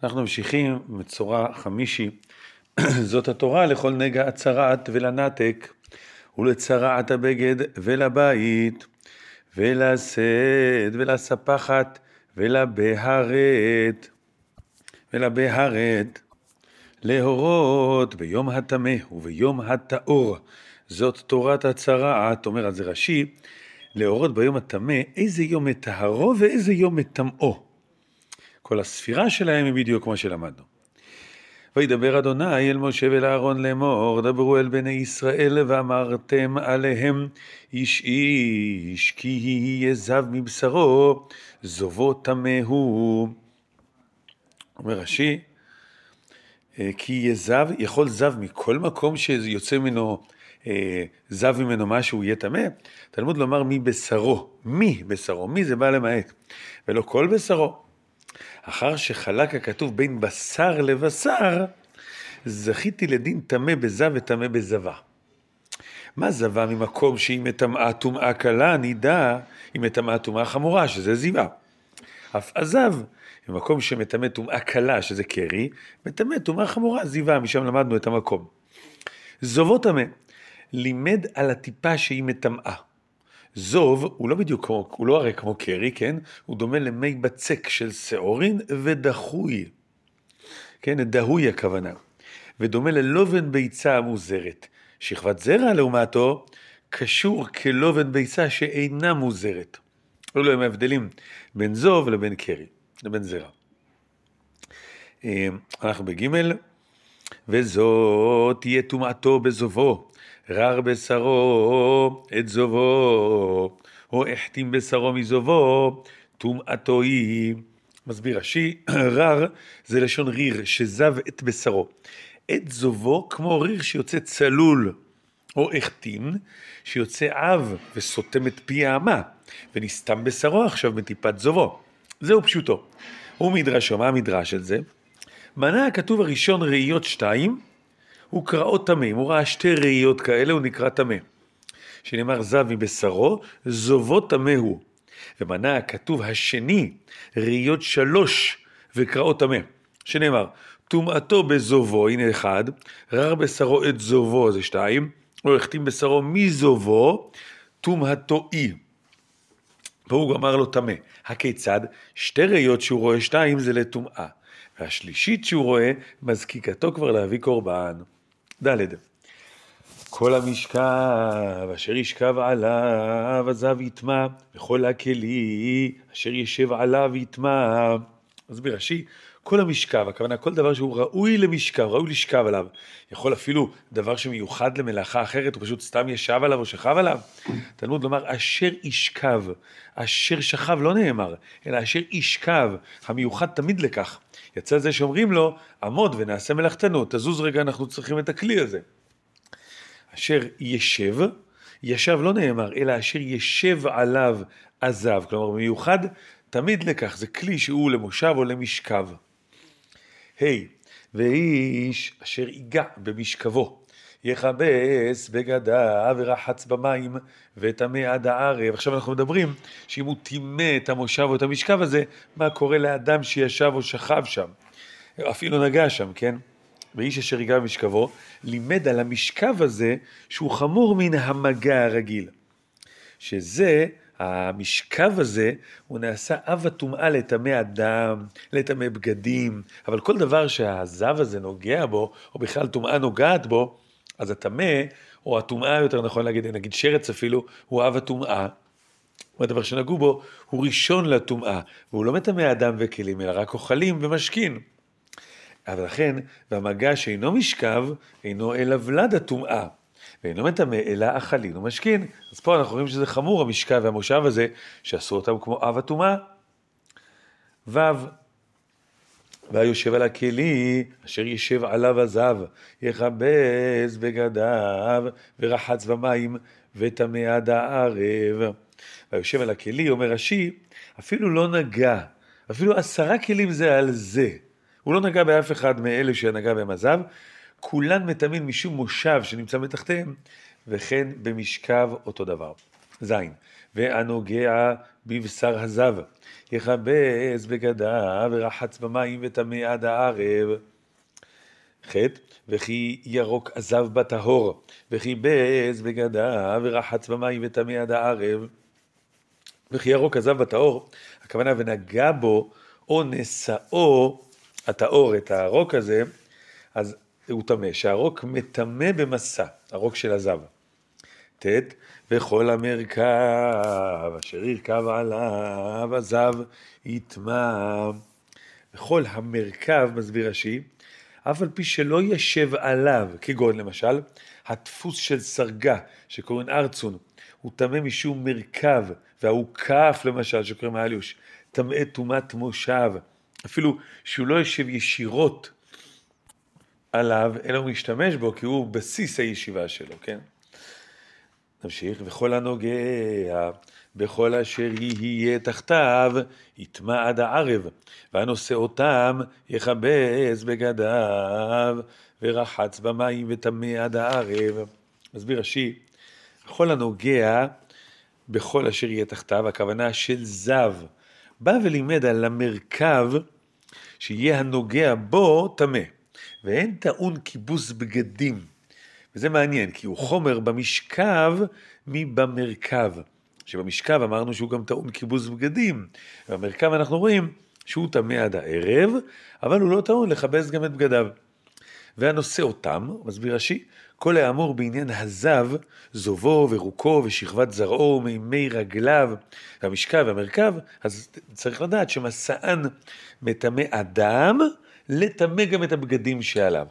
אנחנו ממשיכים מצורע חמישי, זאת התורה לכל נגע הצרעת ולנתק, ולצרעת הבגד ולבית, ולסד ולספחת ולבהרת, להורות ביום הטמא וביום הטהור. זאת תורת הצרעת, אומר על זה רש"י, להורות ביום הטמא איזה יום מטהרו ואיזה יום מטמאו. כל הספירה שלהם היא בדיוק כמו שלמדנו. וידבר אדוני אל משה ואל אהרון לאמור, דברו אל בני ישראל ואמרתם עליהם איש איש כי יהיה זב מבשרו זובו טמא הוא. אומר רש"י, כי יהיה זב, יכול זב מכל מקום שיוצא ממנו, זב ממנו משהו יהיה טמא. תלמוד לומר מבשרו, מי זה בא למעט, ולא כל בשרו. אחר שחלק הכתוב בין בשר לבשר, זכיתי לדין טמא בזב וטמא בזבה. מה זבה? ממקום שהיא מטמאה טומאה קלה, נדע היא מטמאה טומאה חמורה, שזה זיבה. אף עזב, ממקום שמטמא טומאה קלה, שזה קרי, מטמא טומאה חמורה, זיבה, משם למדנו את המקום. זובו טמא, לימד על הטיפה שהיא מטמאה. זוב הוא לא בדיוק כמו, הוא לא הרי כמו קרי, כן? הוא דומה למי בצק של שעורין ודחוי. כן, דהוי הכוונה. ודומה ללובן ביצה המוזרת. שכבת זרע לעומתו קשור כלובן ביצה שאינה מוזרת. אלו הם ההבדלים בין זוב לבין קרי, לבין זרע. אנחנו בג' וזאת תהיה טומאתו בזובו. רר בשרו את זובו, או החתים בשרו מזובו, טומאתו היא. מסביר רש"י, רר זה לשון ריר, שזב את בשרו. את זובו כמו ריר שיוצא צלול, או החתים שיוצא עב וסותם את פי האמה, ונסתם בשרו עכשיו מטיפת זובו. זהו פשוטו. הוא מדרשו, מה המדרש של זה? מנה הכתוב הראשון ראיות 2, הוא קראות טמא. אם הוא ראה שתי ראיות כאלה, הוא נקרא טמא. שנאמר זב מבשרו, זובו טמא הוא. ומנה הכתוב השני, ראיות 3 וקראות טמא. שנאמר, טומאתו בזובו, הנה 1, רר בשרו את זובו, זה 2, או החתים בשרו מזובו, טומאתו היא. והוא אמר לו טמא. הכיצד? שתי ראיות שהוא רואה 2 זה לטומאה. והשלישית שהוא רואה, מזקיקתו כבר להביא קורבן. ד' כל המשכב אשר ישכב עליו הזב יטמא, וכל הכלי אשר ישב עליו יטמא. אז ברש"י, כל המשכב, הכוונה כל דבר שהוא ראוי למשכב, ראוי לשכב עליו. יכול אפילו דבר שמיוחד למלאכה אחרת, הוא פשוט סתם ישב עליו או שכב עליו. תלמוד לומר אשר ישכב, אשר שכב לא נאמר, אלא אשר ישכב, המיוחד תמיד לכך. יצא זה שאומרים לו, עמוד ונעשה מלאכתנו, תזוז רגע, אנחנו צריכים את הכלי הזה. אשר ישב, ישב לא נאמר, אלא אשר ישב עליו עזב, כלומר מיוחד תמיד לכך, זה כלי שהוא למושב או למשכב. ואיש אשר ייגע במשכבו, יכבס בגדיו ורחץ במים וטמא עד הערב. עכשיו אנחנו מדברים שאם הוא טימא את המושב או את המשכב הזה, מה קורה לאדם שישב או שכב שם, אפילו נגע שם, כן? ואיש אשר ייגע במשכבו, לימד על המשכב הזה שהוא חמור מן המגע הרגיל. שזה, המשכב הזה, הוא נעשה אב הטומאה לטמא אדם, לטמא בגדים, אבל כל דבר שהזב הזה נוגע בו, או בכלל טומאה נוגעת בו, אז הטמא, או הטומאה יותר נכון להגיד, נגיד שרץ אפילו, הוא אב הטומאה, והדבר שנגעו בו הוא ראשון לטומאה, והוא לא מטמא אדם וכלים, אלא רק אוכלים ומשכין. אבל לכן, והמגע שאינו משכב, אינו אלא ולד הטומאה, ואינו מטמא אלא אכלין ומשכין. אז פה אנחנו רואים שזה חמור, המשכב והמושב הזה, שעשו אותם כמו אב הטומאה. והיושב על הכלי, אשר ישב עליו הזב, יכבס בגדיו, ורחץ במים, וטמא עד הערב. והיושב על הכלי, אומר רש"י, אפילו לא נגע, אפילו 10 כלים זה על זה. הוא לא נגע באף אחד מאלה שנגע בהם הזב, כולן מטמאים משום מושב שנמצא מתחתיהם, וכן במשכב אותו דבר. זין, והנוגע בבשר הזב, יכבס בגדיו ורחץ במים וטמא עד הערב. ח' וכי ירוק הזב בטהור, וכיבס בגדיו ורחץ במים וטמא עד הערב. וכי ירוק הזב בטהור, הכוונה ונגע בו או נשאו הטהור, את הרוק הזה, אז הוא טמא, שהרוק מטמא במסע, הרוק של הזב. ט' וכל המרכב אשר ירכב עליו הזב יטמא. וכל המרכב, מסביר רש"י, אף על פי שלא ישב עליו, כגון למשל, הדפוס של סרגה שקוראים ארצון, הוא טמא משום מרכב, והעוקף למשל שקוראים האליוש, טמא טומאת מושב, אפילו שהוא לא יושב ישירות עליו, אלא הוא משתמש בו, כי הוא בסיס הישיבה שלו, כן? נמשיך, וכל הנוגע, בכל אשר יהיה תחתיו, יטמא עד הערב, והנושא אותם יכבס בגדיו, ורחץ במים וטמא עד הערב. מסביר רש"י, בכל הנוגע, בכל אשר יהיה תחתיו, הכוונה של זב, בא ולימד על המרכב, שיהיה הנוגע בו טמא, ואין טעון כיבוס בגדים. וזה מעניין, כי הוא חומר במשכב מבמרכב. שבמשכב אמרנו שהוא גם טעון כיבוס בגדים, ובמרכב אנחנו רואים שהוא טמא עד הערב, אבל הוא לא טעון לכבס גם את בגדיו. והנושא אותם, מסביר רש"י, כל האמור בעניין הזב, זובו ורוקו ושכבת זרעו ומימי רגליו, והמשכב והמרכב, אז צריך לדעת שמסען מטמא אדם, לטמא גם את הבגדים שעליו.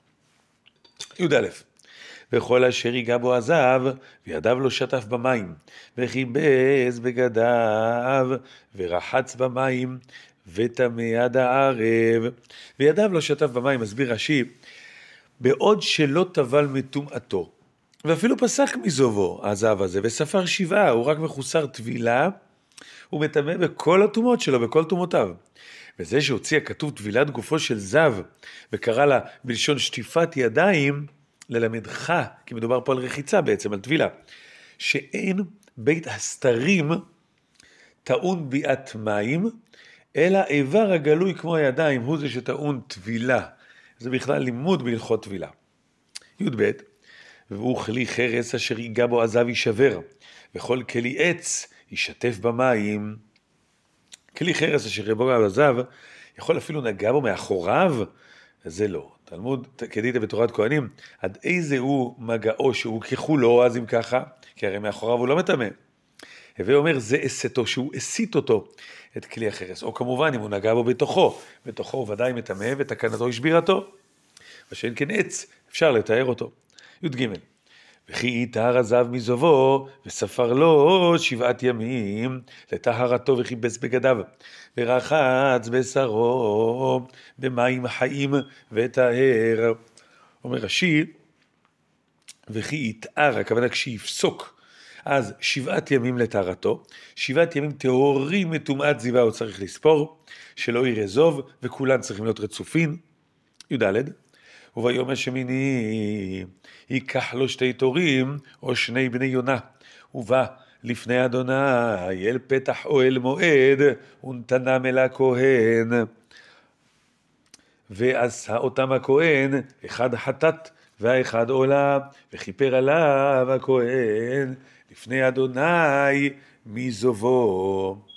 י"א וכל אשר ייגע בו הזב, וידיו לא שטף במים, וכיבס בגדיו, ורחץ במים, וטמא עד הערב. וידיו לא שטף במים, מסביר רש"י, בעוד שלא טבל מטומאתו, ואפילו פסק מזובו, הזב הזה, וספר 7, הוא רק מחוסר טבילה, הוא מטמא בכל הטומאות שלו, בכל טומאותיו. וזה שהוציא הכתוב טבילת גופו של זב, וקרא לה בלשון שטיפת ידיים, ללמדך, כי מדובר פה על רחיצה בעצם, על טבילה, שאין בית הסתרים טעון ביאת מים, אלא איבר הגלוי כמו הידיים, הוא זה שטעון טבילה. זה בכלל לימוד בהלכות טבילה. י"ב והוא כלי חרס אשר ייגע בו הזב יישבר, וכל כלי עץ ישתף במים. כלי חרס אשר יבוא בו הזב, יכול אפילו נגע בו מאחוריו, זה לא. תלמוד כדית בתורת כהנים, עד איזה הוא מגעו שהוא ככולו, אז אם ככה, כי הרי מאחוריו הוא לא מטמא. הווה אומר, זה אסתו, שהוא הסית אותו, את כלי החרס. או כמובן, אם הוא נגע בו בתוכו הוא ודאי מטמא, ותקנתו השבירתו. ושאין כן עץ, אפשר לתאר אותו. י"ג וכי יטהר הזב מזובו, וספר לו 7 ימים, לטהרתו וכיבס בגדיו, ורחץ בשרו, במים חיים וטהר. אומר רש"י, וכי יטהר, הכוונה כשיפסוק, אז 7 ימים לטהרתו, 7 ימים טהורים מטומאת זיווה הוא צריך לספור, שלא יראה זוב, וכולן צריכים להיות רצופים. י"ד וביום השמיני ייקח לו 2 תורים או 2 בני יונה, ובא לפני אדוני אל פתח אוהל מועד ונתנם אל הכהן, ועשה אותם הכהן, אחד חטאת והאחד עולה, וכיפר עליו הכהן לפני אדוני מזובו.